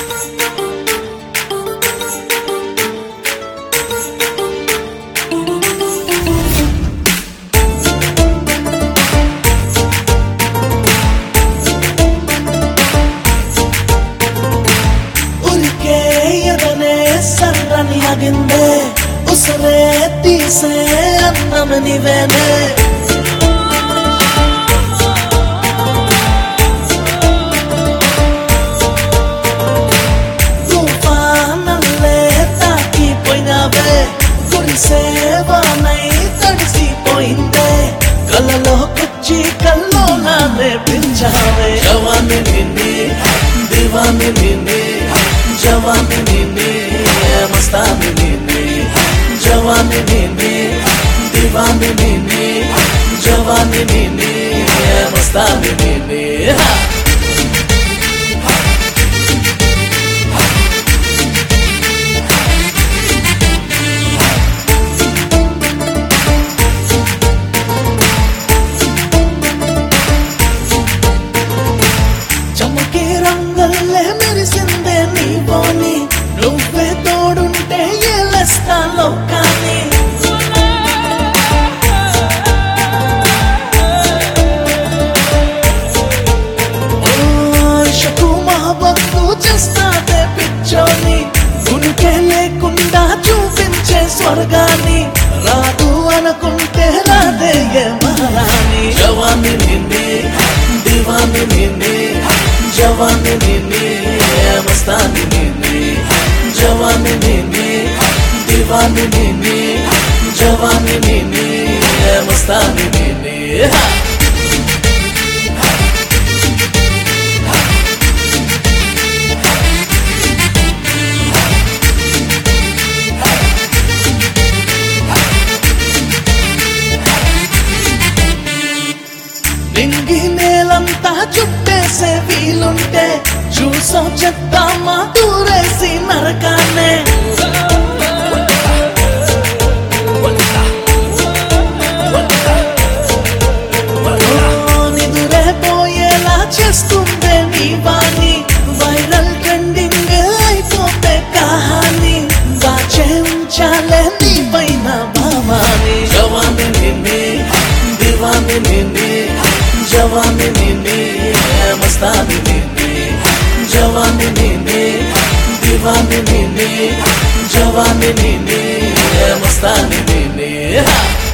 సర్రని ఆగిందే ఉసరే తీసే అన్నం నీవేనే తుఫానల్లే తాకిపోయినావే కురిసేవానై తడిసిపోయిందే కళ్ళలోకొచ్చి కల్లోలానే పెంచావే జవాని నిన్నే దివాని నిన్నే జవాని నిన్నే మస్తాని నిన్నే జవాని నిన్నే దివాని నిన్నే జవాని నిన్నే మస్తాని నిన్నే చమకే రంగల్లే మెరిసిందే నీ బోని నువ్వే తోడుంటే ఎలస్తా లోకాన్ని షకు మహబత్తు చేస్తాదే పిచ్చోని ఉనికే లేకుండా చూపించే స్వర్గాన్ని రాదు అనుకుంటే రాదే మహారాణి జవాని నిన్నే దివాని నిన్నే జవాని నిన్నే మస్తాని నిన్నే జవాని నిన్నే దివాని నిన్నే జవాని నిన్నే మస్తాని నిన్నే నింగి నేలంతా చుట్టేసే వీలుంటే చూసో చెప్తామా దూరేసి నరకాన్నే నిదురే పోయేలా చేస్తుందే నీ వాణి వైరల్ ట్రెండింగ్ అయిపోతే కహాని దాచే ఉంచాలే నీ పైన భావాని జవాని నిన్నే దివాని నిన్నే జవాని నిన్నే మస్తాని నిన్నే జవాని నిన్నే దివాని నిన్నే జవాని నిన్నే మస్తాని నిన్నే